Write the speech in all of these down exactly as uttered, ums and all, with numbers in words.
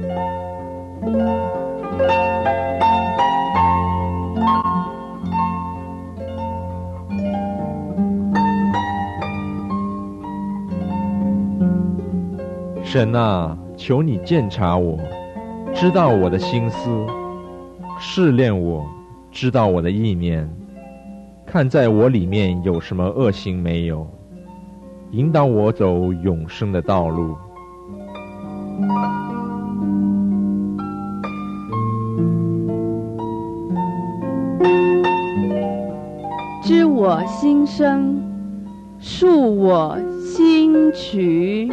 神啊，求你鉴察我，知道我的心思，试炼我，知道我的意念，看在我里面有什么恶行没有，引导我走永生的道路。 知我心声，述我心曲。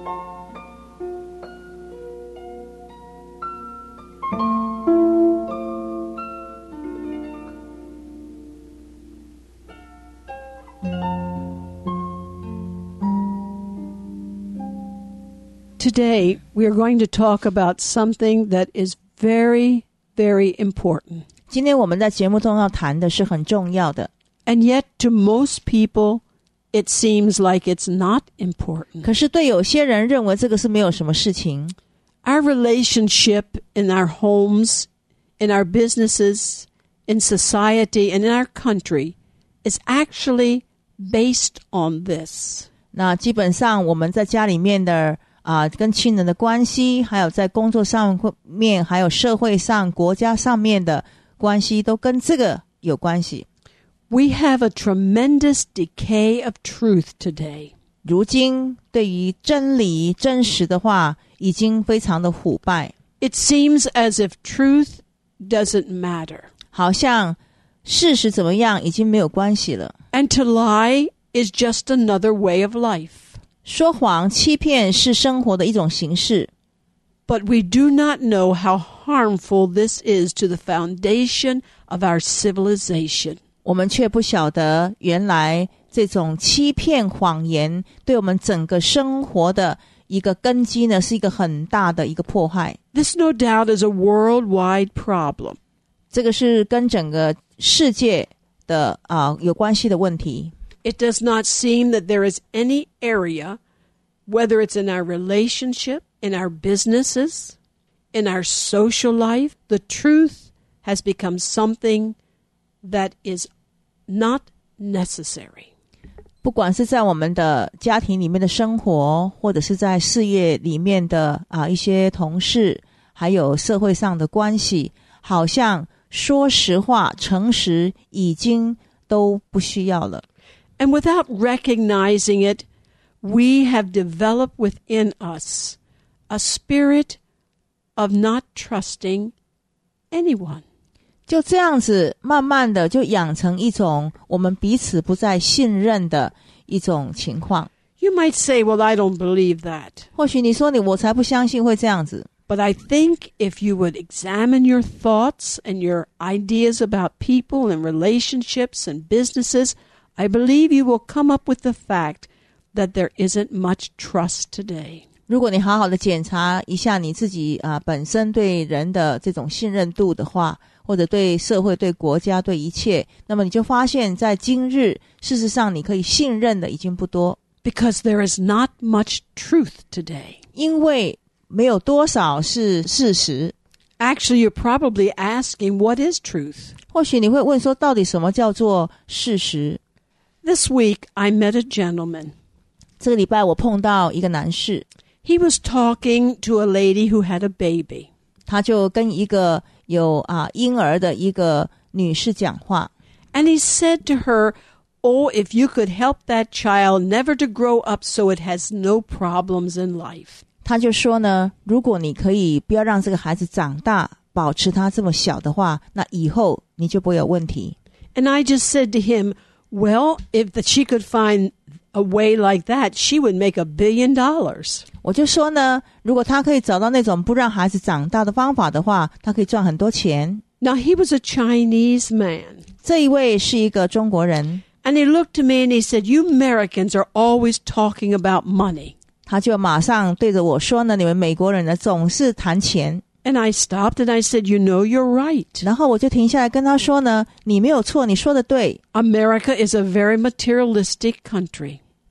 Today, we are going to talk about something that is very, very important. 今天我们在节目中要谈的是很重要的。 And yet, to most people, it seems like it's not important. 可是对有些人认为这个是没有什么事情。 Our relationship in our homes, in our businesses, in society, and in our country is actually based on this. 那基本上我们在家里面的啊，跟亲人的关系，还有在工作上面，还有社会上、国家上面的关系，都跟这个有关系。 We have a tremendous decay of truth today. 如今对于真理、真实的话，已经非常的腐败。 It seems as if truth doesn't matter. 好像事实怎么样已经没有关系了。 And to lie is just another way of life. 说谎、欺骗是生活的一种形式。 But we do not know how harmful this is to the foundation of our civilization. 我们却不晓得，原来这种欺骗、谎言对我们整个生活的一个根基呢，是一个很大的一个迫害。 This no doubt is a worldwide problem. 这个是跟整个世界的啊、呃、有关系的问题。 It does not seem that there is any area, whether it's in our relationship, in our businesses, in our social life, the truth has become something that is not necessary. 不管是在我们的家庭里面的生活，或者是在事业里面的啊一些同事，还有社会上的关系，好像说实话、诚实已经都不需要了。 And without recognizing it, we have developed within us a spirit of not trusting anyone. 就这样子慢慢的就养成一种我们彼此不再信任的一种情况。 You might say, well, I don't believe that. 或许你说你我才不相信会这样子。 But I think if you would examine your thoughts and your ideas about people and relationships and businesses, I believe you will come up with the fact that there isn't much trust today. 如果你好好的检查一下你自己啊、呃、本身对人的这种信任度的话，或者对社会、对国家、对一切，那么你就发现在今日事实上你可以信任的已经不多。 Because there is not much truth today. 因为没有多少是事实。 Actually, you're probably asking, what is truth? 或许你会问说，到底什么叫做事实？ This week, I met a gentleman. 这个礼拜我碰到一个男士。 He was talking to a lady who had a baby. 他就跟一个有啊婴儿的一个女士讲话。 And he said to her, oh, if you could help that child never to grow up so it has no problems in life. 他就说呢，如果你可以不要让这个孩子长大，保持他这么小的话，那以后你就不会有问题。 And I just said to him, well, if that she could find a way like that, she would make a billion dollars. 我就说呢，如果他可以找到那种不让孩子长大的方法的话，他可以赚很多钱。 Now, he was a Chinese man. 这一位是一个中国人。 And he looked to me and he said, you Americans are always talking about money. 他就马上对着我说呢，你们美国人呢总是谈钱。 And I stopped and I said, you know, you're right. 然后我就停下来跟他说呢，你没有错，你说的对。 America is a very materialistic country.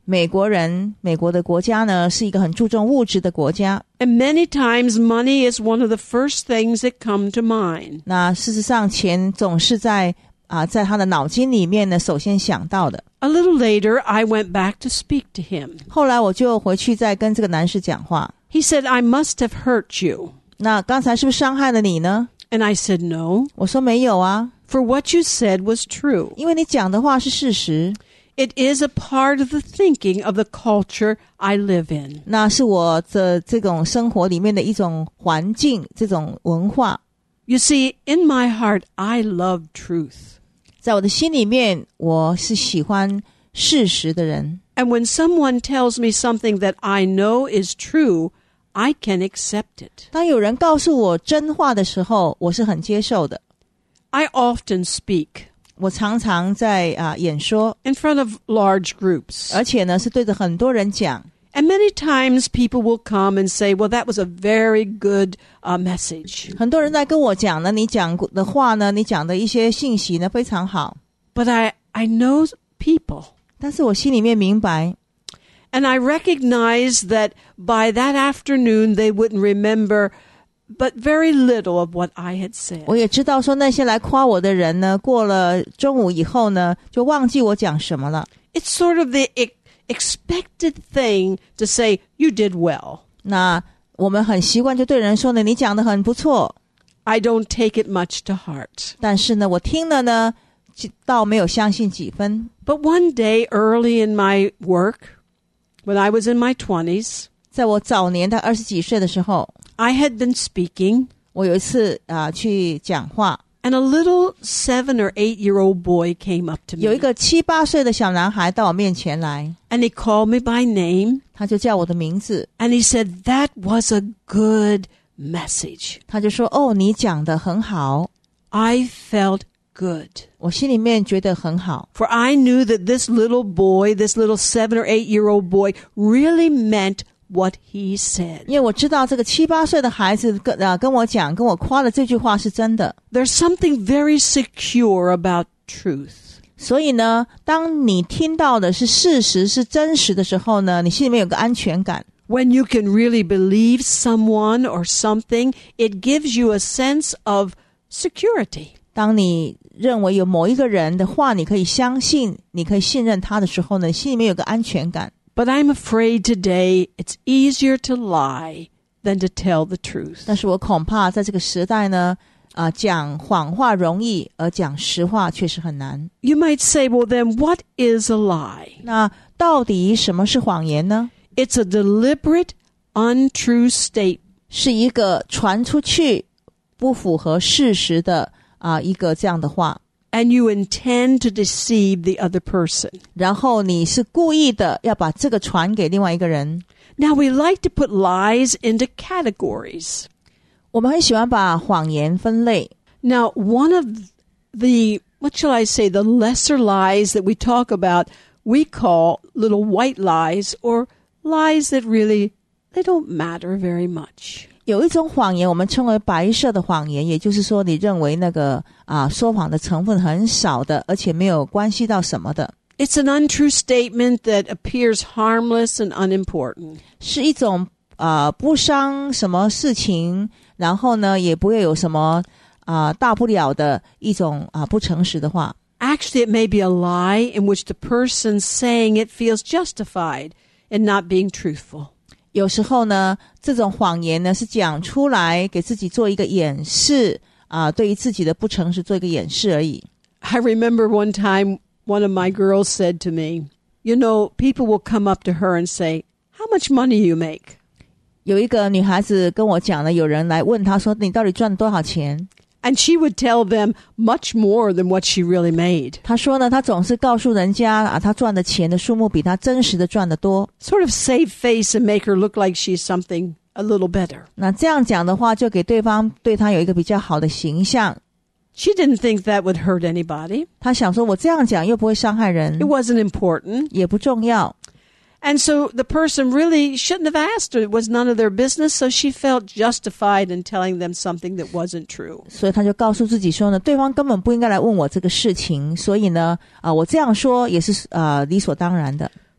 美国人，美国的国家呢，是一个很注重物质的国家。 And many times money is one of the first things that come to mind. 那事实上，钱总是在啊，在他的脑筋里面呢，首先想到的。 A little later, I went back to speak to him. 后来我就回去再跟这个男士讲话。 He said, I must have hurt you. 那刚才是不是伤害了你呢？ And I said, no. 我说没有啊。 For what you said was true. 因为你讲的话是事实。 It is a part of the thinking of the culture I live in. 那是我的这种生活里面的一种环境，这种文化。 You see, in my heart, I love truth. 在我的心里面，我是喜欢事实的人。 And when someone tells me something that I know is true, I can accept it. 当有人告诉我真话的时候，我是很接受的。 I often speak. 我常常在啊、呃、演说 in front of large groups. 而且呢是对着很多人讲。 And many times people will come and say, well, that was a very good uh, message. 很多人在跟我讲呢，你讲的话呢，你讲的一些信息呢非常好。 But I, I know people. 但是我心里面明白。 And I recognize that by that afternoon they wouldn't remember but very little of what I had said. 我也知道说那些来夸我的人呢，过了中午以后呢，就忘记我讲什么了。 It's sort of the e- expected thing to say, you did well. 那我们很习惯就对人说呢，你讲得很不错。 I don't take it much to heart. 但是呢，我听了呢，倒没有相信几分。 But one day early in my work, when I was in my twenties, 在我早年的二十几岁的时候 I had been speaking. 我有一次啊、呃、去讲话 And a little seven or eight year old boy came up to me. 有一个七八岁的小男孩到我面前来 And he called me by name. 他就叫我的名字 And he said, that was a good message. 他就说哦你讲得很好 I felt good. 我心里面觉得很好 For I knew that this little boy, this little seven or eight year old boy really meant what he said. 因为我知道这个七八岁的孩子跟、呃、跟我讲跟我夸的这句话是真的 There's something very secure about truth. 所以呢当你听到的是事实是真实的时候呢，你心里面有个安全感 When you can really believe someone or something, it gives you a sense of security. 当你认为有某一个人的话你可以相信你可以信任他的时候呢，心里面有个安全感 But I'm afraid today it's easier to lie than to tell the truth. 但是我恐怕在这个时代呢啊、呃，讲谎话容易而讲实话确实很难 You might say, well then what is a lie? 那到底什么是谎言呢？ It's a deliberate, untrue statement. 是一个传出去不符合事实的啊、呃、一个这样的话 And you intend to deceive the other person. 然后你是故意的要把这个传给另外一个人 Now we like to put lies into categories. 我们很喜欢把谎言分类 Now one of the, what shall I say, the lesser lies that we talk about, we call little white lies or lies that really, they don't matter very much. 有一种谎言我们称为白色的谎言，也就是说你认为那个啊说谎的成分很少的，而且没有关系到什么的 It's an untrue statement that appears harmless and unimportant. 是一种啊、呃、不伤什么事情，然后呢也不会有什么啊、呃、大不了的一种啊、呃、不诚实的话 Actually, it may be a lie in which the person saying it feels justified in not being truthful. 有时候呢这种谎言呢是讲出来给自己做一个掩饰啊、呃、对于自己的不诚实做一个掩饰而已 I remember one time one of my girls said to me, you know, people will come up to her and say, how much money you make? 有一个女孩子跟我讲了，有人来问她说你到底赚多少钱 And she would tell them much more than what she really made. 她说呢她总是告诉人家啊，她赚的钱的数目比她真实的赚得多 Sort of save face and make her look like she's something a little better. 那这样讲的话就给对方对她有一个比较好的形象 She didn't think that would hurt anybody. 她想说我这样讲又不会伤害人 It wasn't important. 也不重要 And so the person really shouldn't have asked her. It was none of their business, so she felt justified in telling them something that wasn't true. 所以她就告诉自己说呢对方根本不应该来问我这个事情所以呢啊、呃，我这样说也是啊、呃、理所当然的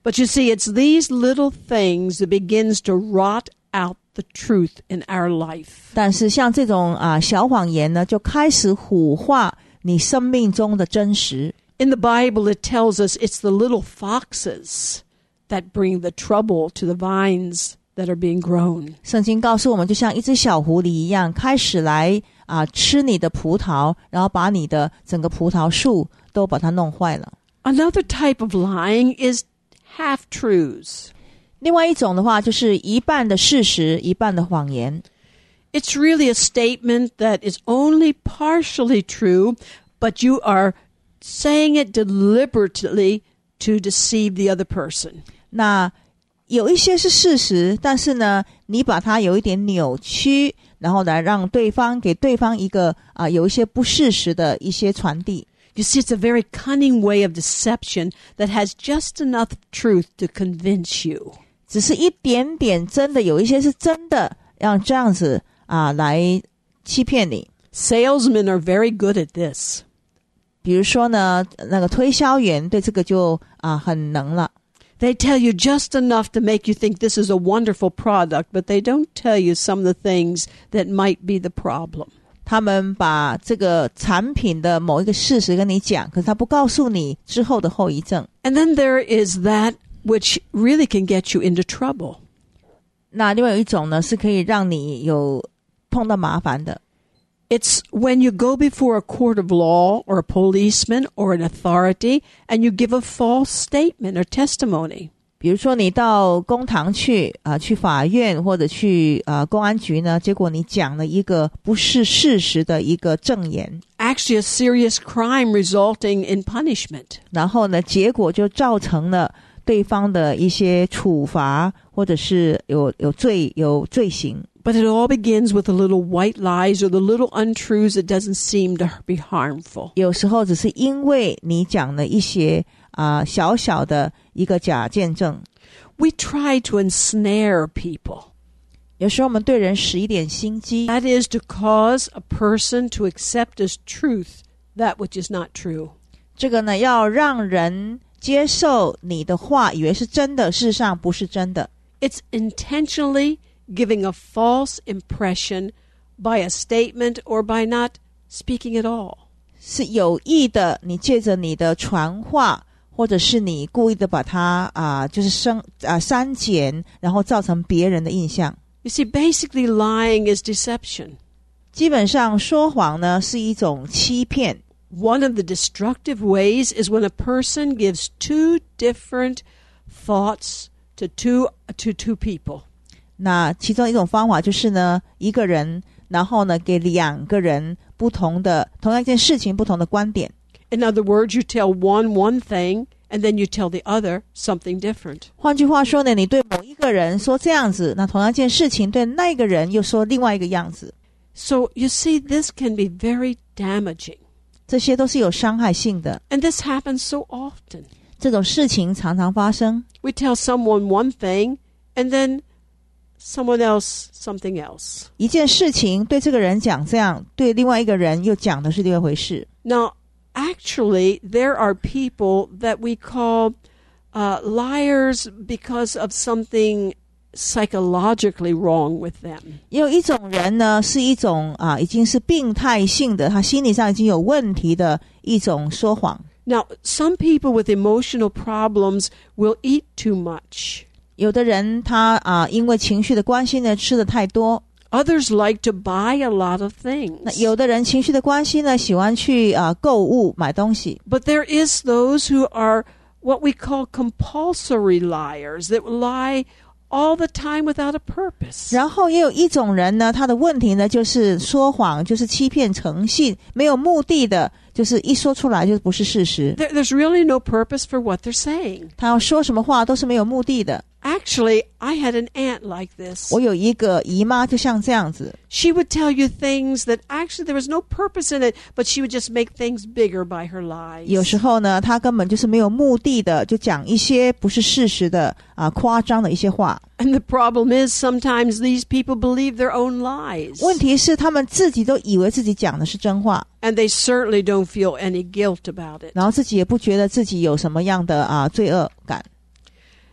But you see, it's these little things that begins to rot out the truth in our life. 但是像这种啊小谎言呢，就开始腐化你生命中的真实。 In the Bible, it tells us it's the little foxes that bring the trouble to the vines that are being grown. 圣经告诉我们，就像一只小狐狸一样，开始来啊吃你的葡萄，然后把你的整个葡萄树都把它弄坏了。 Another type of lying is half-truths. 另外一种的话，就是一半的事实，一半的谎言。 It's really a statement that is only partially true, but you are saying it deliberately to deceive the other person. 那有一些是事实，但是呢，你把它有一点扭曲，然后来让对方给对方一个啊、呃、有一些不事实的一些传递。 You see, it's a very cunning way of deception that has just enough truth to convince you. 只是一点点真的，有一些是真的，让这样子啊、呃、来欺骗你。 Salesmen are very good at this. 比如说呢，那个推销员对这个就啊、呃、很能了。 They tell you just enough to make you think this is a wonderful product, but they don't tell you some of the things that might be the problem. 他们把这个产品的某一个事实跟你讲，可是他不告诉你之后的后遗症。 And then there is that which really can get you into trouble. 那另外有一种呢，是可以让你有碰到麻烦的。 It's when you go before a court of law or a policeman or an authority and you give a false statement or testimony. 比如说你到公堂去啊、呃，去法院或者去啊、呃、公安局呢，结果你讲了一个不是事实的一个证言。 Actually, a serious crime resulting in punishment. 然后呢，结果就造成了对方的一些处罚，或者是有有罪有罪行。 But it all begins with the little white lies or the little untruths that doesn't seem to be harmful. 有时候只是因为你讲了一些啊、呃、小小的一个假见证。 We try to ensnare people. 有时候我们对人使一点心机。 That is to cause a person to accept as truth that which is not true. 这个呢，要让人接受你的话，以为是真的，事实上不是真的。 It's intentionally giving a false impression by a statement or by not speaking at all. 是有意的，你借着你的传话，或者是你故意的把它啊、呃，就是生啊、呃、删减，然后造成别人的印象。 You see, basically lying is deception. 基本上说谎呢是一种欺骗。 One of the destructive ways is when a person gives two different thoughts to two to two people. 那其中一种方法就是呢，一个人，然后呢，给两个人不同的同样一件事情不同的观点。 In other words, you tell one one thing, and then you tell the other something different. 换句话说呢，你对某一个人说这样子，那同样一件事情对那个人又说另外一个样子。 So you see, this can be very damaging. 这些都是有伤害性的。 And this happens so often. 这种事情常常发生。 We tell someone one thing, and then someone else something else. 一件事情对这个人讲这样，对另外一个人又讲的是另外一回事。 Now, actually, there are people that we call uh, liars because of something psychologically wrong with them. 也有一种人呢，是一种啊，已经是病态性的，他心理上已经有问题的一种说谎。 Now, some people with emotional problems will eat too much. 有的人他啊，因为情绪的关系呢，吃的太多。 Others like to buy a lot of things. 那有的人情绪的关系呢，喜欢去啊购物买东西。 But there is those who are what we call compulsory liars that lie all the time without a purpose. 然后也有一种人呢，他的问题呢，就是说谎，就是欺骗诚信，没有目的的，就是一说出来就不是事实。 There, there's really no purpose for what they're saying. 他要说什么话都是没有目的的。 Actually, I had an aunt like this. 我有一个姨妈就像这样子。 She would tell you things that actually there was no purpose in it, but she would just make things bigger by her lies. 有时候呢，她根本就是没有目的的，就讲一些不是事实的啊，夸张的一些话。 And the problem is sometimes these people believe their own lies. 问题是他们自己都以为自己讲的是真话。 And they certainly don't feel any guilt about it. 然后自己也不觉得自己有什么样的啊罪恶感。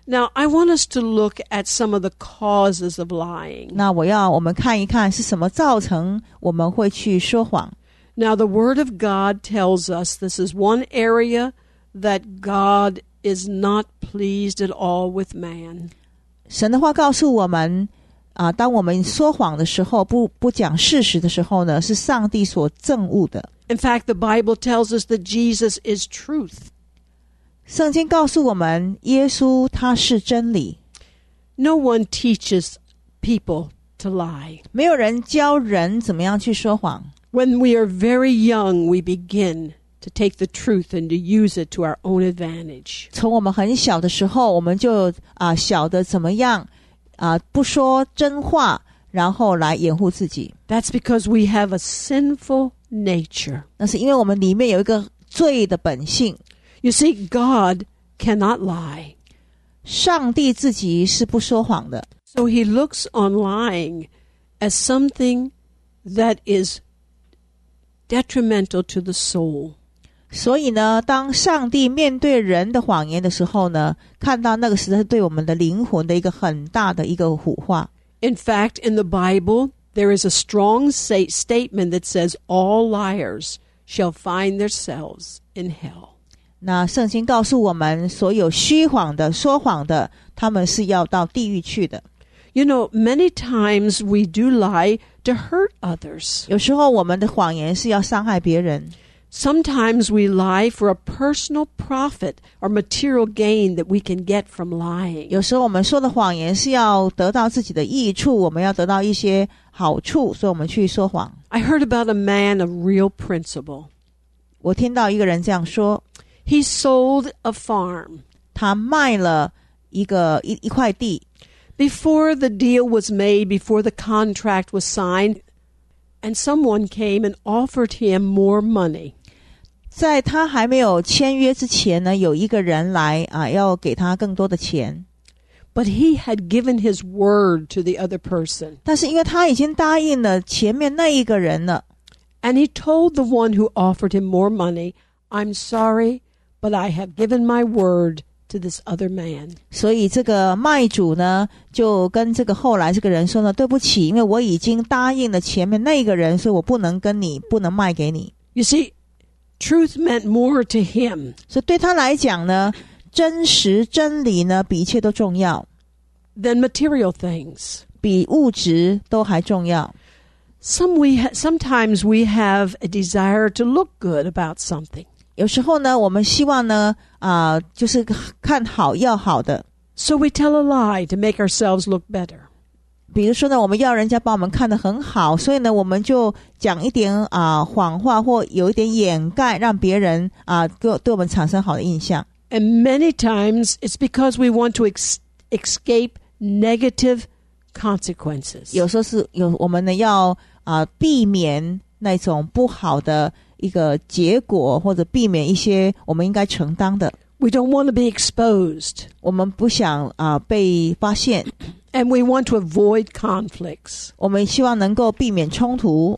Now, I want us to look at some of the causes of lying. 那我要我们看一看是什么造成我们会去说谎。 Now, the Word of God tells us this is one area that God is not pleased at all with man. 神的话告诉我们啊，当我们说谎的时候，不不讲事实的时候呢，是上帝所憎恶的。 In fact, the Bible tells us that Jesus is truth. 圣经告诉我们，耶稣他是真理。 No one teaches people to lie. 没有人教人怎么样去说谎。 When we are very young, we begin to take the truth and to use it to our own advantage. 从我们很小的时候，我们就啊晓得怎么样啊不说真话，然后来掩护自己。 That's because we have a sinful nature. 那是因为我们里面有一个罪的本性。 You see, God cannot lie. 上帝自己是不说谎的， So he looks on lying as something that is detrimental to the soul. 所以呢，当上帝面对人的谎言的时候呢，看到那个实在是对我们的灵魂的一个很大的一个腐化。 In fact, in the Bible, there is a strong say, statement that says all liars shall find themselves in hell. 那圣经告诉我们，所有虚谎的、说谎的，他们是要到地狱去的。 You know, many times we do lie to hurt others. 有时候我们的谎言是要伤害别人。 Sometimes we lie for a personal profit or material gain that we can get from lying. 有时候我们说的谎言是要得到自己的益处，我们要得到一些好处，所以我们去说谎。 I heard about a man of real principle. 我听到一个人这样说， He sold a farm. 他卖了一个一一块地。 Before the deal was made, before the contract was signed, and someone came and offered him more money. 在他还没有签约之前呢，有一个人来啊，要给他更多的钱。 But he had given his word to the other person. 但是因为他已经答应了前面那一个人了， And he told the one who offered him more money, I'm sorry, but I have given my word to this other man. 所以这个卖主呢，就跟这个后来这个人说呢，对不起，因为我已经答应了前面那个人，所以我不能跟你，不能卖给你。 You see, truth meant more to him. 所以对他来讲呢，真实真理呢，比一切都重要， Than material things. 比物质都还重要。 Some we ha- sometimes we have a desire to look good about something. 有时候呢，我们希望呢，啊、呃，就是看好要好的。 So we tell a lie to make ourselves look better. 比如说呢，我们要人家把我们看得很好，所以呢，我们就讲一点啊、呃、谎话，或有一点掩盖，让别人啊、呃、对对我们产生好的印象。 And many times it's because we want to ex- escape negative consequences. 有时候是有我们呢要啊、呃、避免那种不好的一个结果，或者避免一些我们应该承担的。 We don't want to be exposed. 我们不想啊、呃、被发现， And we want to avoid conflicts. 我们希望能够避免冲突。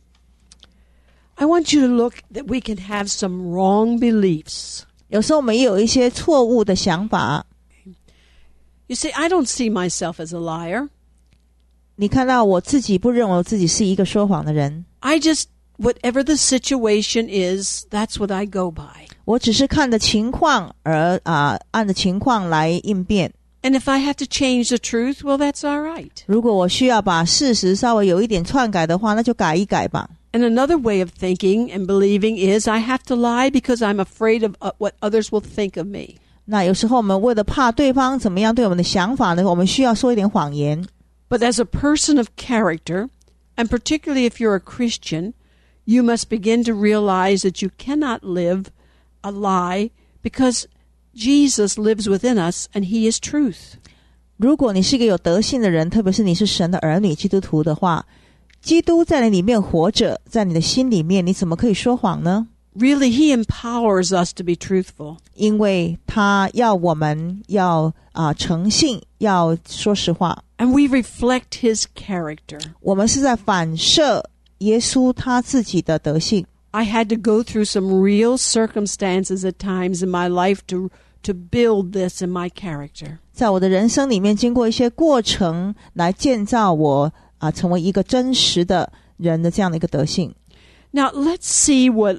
I want you to look that we can have some wrong beliefs. 有时候我们也有一些错误的想法。 You say, I don't see myself as a liar. 你看到我自己不认为我自己是一个说谎的人， I just, whatever the situation is, that's what I go by. 我只是看着情况而啊、按着情况来应变。 And if I have to change the truth, well, that's all right. 如果我需要把事实稍微有一点篡改的话，那就改一改吧。 And another way of thinking and believing is I have to lie because I'm afraid of uh, what others will think of me. 那有时候我们为了怕对方怎么样对我们的想法呢，我们需要说一点谎言。 But as a person of character, and particularly if you're a Christian, you must begin to realize that you cannot live a lie because Jesus lives within us and he is truth. 如果你是一个有德性的人，特别是你是神的儿女基督徒的话，基督在你里面活着，在你的心里面，你怎么可以说谎呢？ Really, he empowers us to be truthful. 因为他要我们要啊、呃、诚信，要说实话。 And we reflect his character. 我们是在反射耶稣他自己的德性。 I had to go through some real circumstances at times in my life to, to build this in my character. 在我的人生里面经过一些过程来建造我啊成为一个真实的人的这样的一个德性。 Now let's see what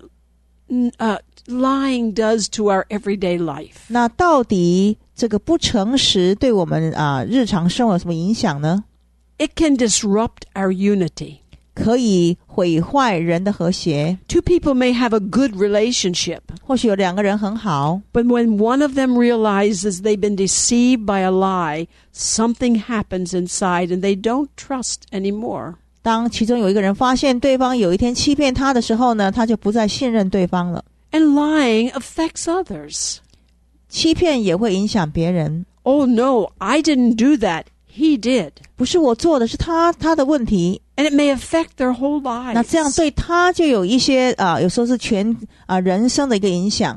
uh, lying does to our everyday life. 那到底这个不诚实对我们啊日常生活有什么影响呢？ It can disrupt our unity. 可以毁坏人的和谐。 Two people may have a good relationship, 或许有两个人很好， but when one of them realizes they've been deceived by a lie, something happens inside and they don't trust anymore. 当其中有一个人发现对方有一天欺骗他的时候呢，他就不再信任对方了。 And lying affects others. 欺骗也会影响别人。 Oh no, I didn't do that. He did. 不是我做的，是他他的问题。 And it may affect their whole lives. 那这样对他就有一些啊，有时候是全啊人生的一个影响。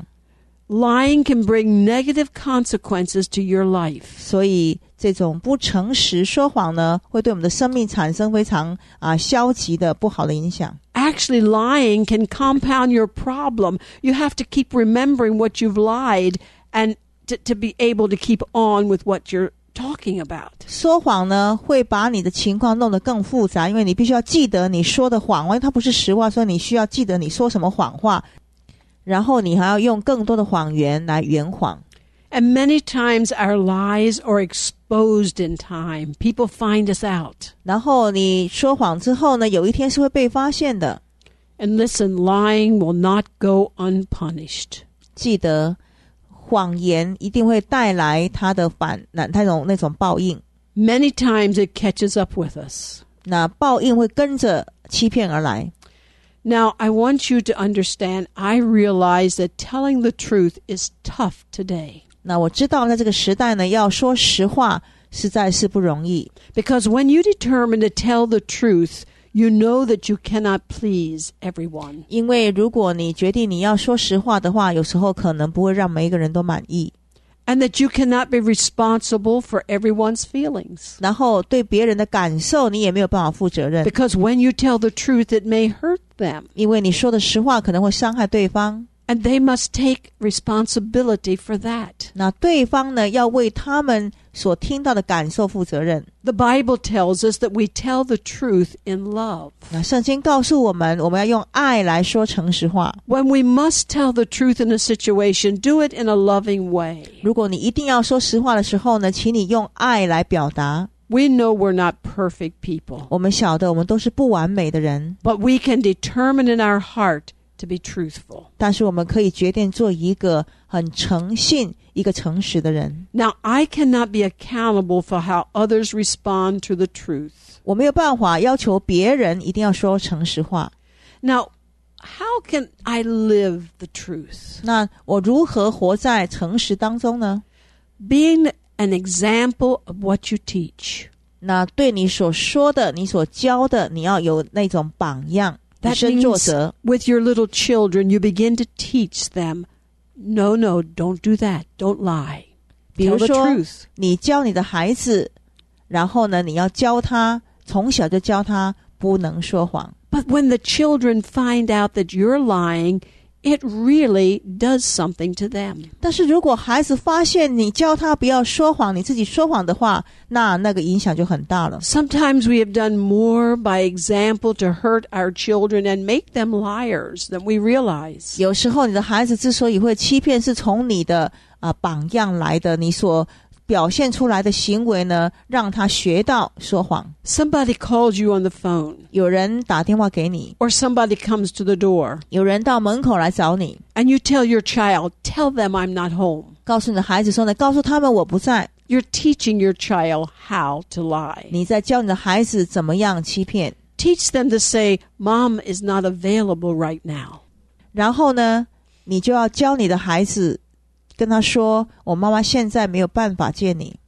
Lying can bring negative consequences to your life. 所以这种不诚实说谎呢，会对我们的生命产生非常啊消极的不好的影响。 Actually, lying can compound your problem. You have to keep remembering what you've lied and to, to be able to keep on with what you're talking about. 说谎呢，会把你的情况弄得更复杂，因为你必须要记得你说的谎话，因为它不是实话，所以你需要记得你说什么谎话，然后你还要用更多的谎言来圆谎。 And many times our lies are exposed in time. People find us out. 然后你说谎之后呢，有一天是会被发现的。 And listen, lying will not go unpunished. 记得谎言一定会带来它的反那那种那种报应。 Many times it catches up with us. 那报应会跟着欺骗而来。 Now, I want you to understand, I realize that telling the truth is tough today. 那我知道在这个时代呢，要说实话实在是不容易。 Because when you determine to tell the truth, you know that you cannot please everyone. 因为如果你决定你要说实话的话，有时候可能不会让每一个人都满意。 And that you cannot be responsible for everyone's feelings. 然后对别人的感受你也没有办法负责任。 Because when you tell the truth, it may hurt them. 因为你说的实话可能会伤害对方。 And they must take responsibility for that. 那对方呢，要为他们所听到的感受负责任。 The Bible tells us that we tell the truth in love. 那圣经告诉我们，我们要用爱来说诚实话。 When we must tell the truth in a situation, do it in a loving way. 如果你一定要说实话的时候呢，请你用爱来表达。 We know we're not perfect people, 我们晓得我们都是不完美的人， but we can determine in our heart to be truthful. 但是我们可以决定做一个很诚信、一个诚实的人。 Now, I cannot be accountable for how others respond to the truth. 我没有办法要求别人一定要说诚实话。 Now, how can I live the truth? 那我如何活在诚实当中呢？ Being an example of what you teach. 那对你所说的、你所教的，你要有那种榜样，以 That 身作 means 则。 with your little children, you begin to teach them, no, no, don't do that. Don't lie. 比如 Tell the 说 truth. 你教你的孩子，然后呢，你要教他，从小就教他不能说谎。 But when the children find out that you're lying, it really does something to them. 但是如果孩子发现你教他不要说谎，你自己说谎的话，那那个影响就很大了。 Sometimes we have done more by example to hurt our children and make them liars than we realize. 有时候你的孩子之所以会欺骗，是从你的啊、呃、榜样来的，你所表现出来的行为呢，让他学到说谎。 Somebody calls you on the phone, 有人打电话给你， or somebody comes to the door, 有人到门口来找你， and you tell your child, tell them I'm not home. 告诉你的孩子说呢，告诉他们我不在。 You're teaching your child how to lie. 你在教你的孩子怎么样欺骗。 Teach them to say, Mom is not available right now. 然后呢，你就要教你的孩子跟他说，我妈妈现在没有办法见你。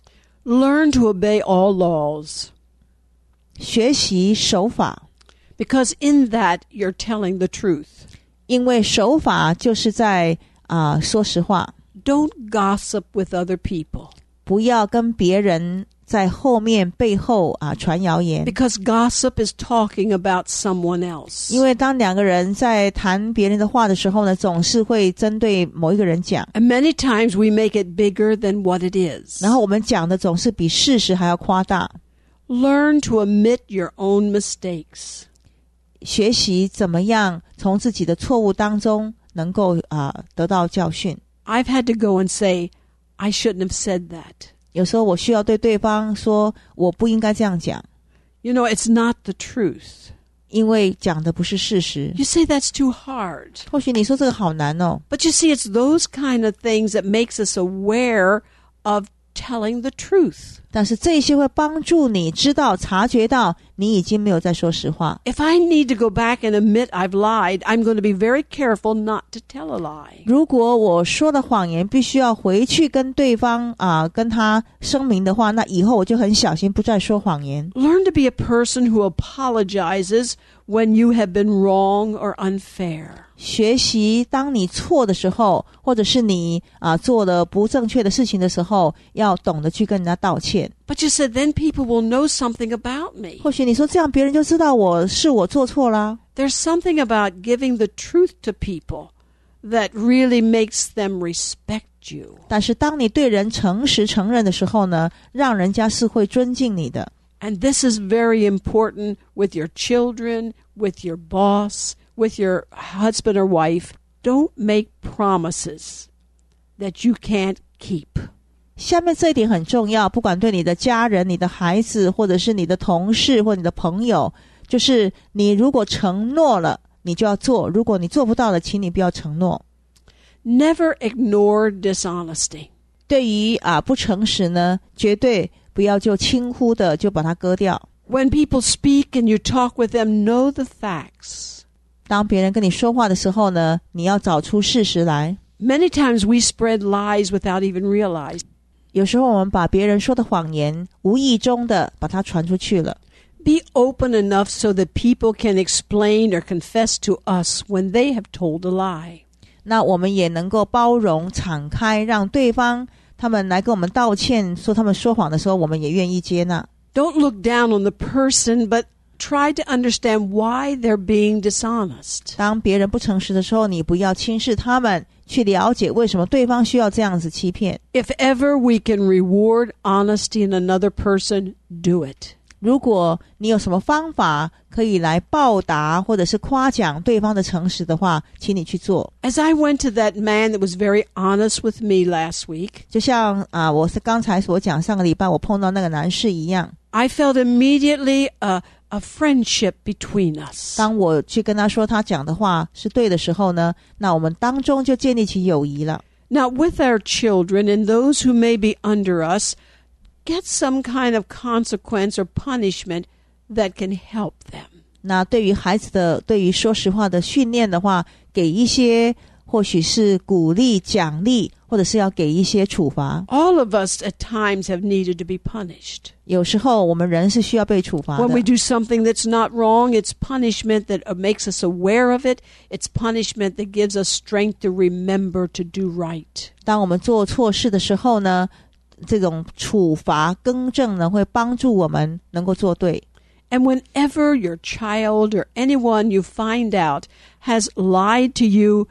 Learn to obey all laws, 学习守法， because in that you're telling the truth. 因为守法就是在啊、呃、说实话。 Don't gossip with other people. 不要跟别人在后面背后啊传谣言。 Because gossip is talking about someone else. 因为当两个人在谈别人的话的时候呢，总是会针对某一个人讲， And many times we make it bigger than what it is. 然后我们讲的总是比事实还要夸大。 Learn to admit your own mistakes. 学习怎么样从自己的错误当中能够啊、呃、得到教训。 I've had to go and say, I shouldn't have said that. 有时候我需要对对方说，我不应该这样讲， You know, it's not the truth. 因为讲的不是事实。 You say that's too hard. 或许你说这个好难哦， But you see, it's those kind of things that makes us aware of telling the truth. 但是这些会帮助你知道察觉到你已经没有在说实话。 If I need to go back and admit I've lied, I'm going to be very careful not to tell a lie. 如果我说的谎言必须要回去跟对方啊跟他声明的话，那以后我就很小心不再说谎言。 Learn to be a person who apologizes when you have been wrong or unfair. 学习当你错的时候，或者是你啊做了不正确的事情的时候，要懂得去跟人家道歉。 But you said then people will know something about me. 或许你说这样别人就知道我是我做错啦。 There's something about giving the truth to people that really makes them respect you. 但是当你对人诚实承认的时候呢，让人家是会尊敬你的。 And this is very important with your children, with your boss, with your husband or wife. Don't make promises that you can't keep. 下面这一点很重要，不管对你的家人、你的孩子，或者是你的同事或你的朋友，就是你如果承诺了，你就要做；如果你做不到了，请你不要承诺。 Never ignore dishonesty. 对于啊不诚实呢，绝对不要就轻忽的就把它割掉。 When people speak and you talk with them, know the facts. 当别人跟你说话的时候呢，你要找出事实来。 Many times we spread lies without even realizing. 有时候我们把别人说的谎言无意中的把它传出去了。 Be open enough so that people can explain or confess to us when they have told a lie. 那我们也能够包容敞开，让对方他们来跟我们道歉，说他们说谎的时候，我们也愿意接纳。 Don't look down on the person, but try to understand why they're being dishonest. 当别人不诚实的时候，你不要轻视他们，去了解为什么对方需要这样子欺骗。 If ever we can reward honesty in another person, do it. 如果你有什么方法可以来报答或者是夸奖对方的诚实的话，请你去做。 As I went to that man that was very honest with me last week, 就像啊，我是刚才所讲，上个礼拜我碰到那个男士一样， I felt immediately a, a friendship between us. 当我去跟他说他讲的话是对的时候呢，那我们当中就建立起友谊了。 Now, with our children and those who may be under us, get some kind of consequence or punishment that can help them. 那对于孩子的，对于说实话的训练的话，给一些或许是鼓励、奖励，或者是要给一些处罚。 All of us at times have needed to be punished. 有时候我们人是需要被处罚 When we 的。 do something that's not wrong, it's punishment that makes us aware of it. It's punishment that gives us strength to remember to do right. 当我们做错事的时候呢，这种处罚更正呢，会帮助我们能够做对。 And whenever your child or anyone you find out has lied to you,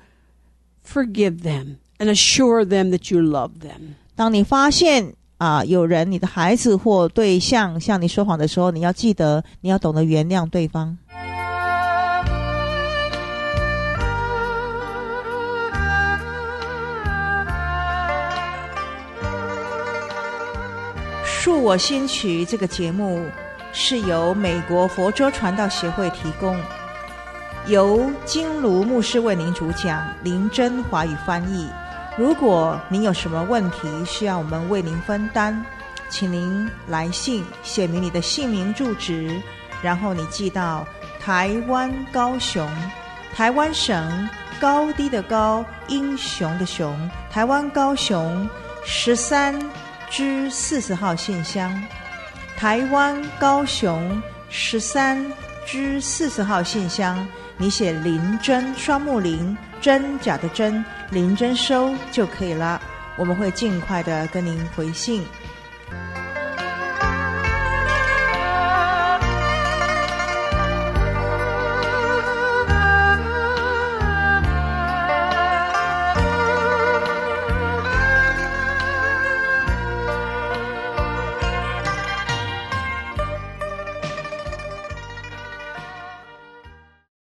forgive them and assure them that you love them. 当你发现啊，有人你的孩子或对象向你说谎的时候，你要记得，你要懂得原谅对方。恕我心曲这个节目是由美国佛州传道协会提供，由金卢牧师为您主讲，林真华语翻译。如果您有什么问题需要我们为您分担，请您来信写明你的姓名住址，然后你寄到台湾高雄，台湾省高低的高，英雄的雄，台湾高雄十三之四十号信箱，台湾高雄十三之四十号信箱，你写林真，双木林，真假的真，林真收就可以了，我们会尽快的跟您回信。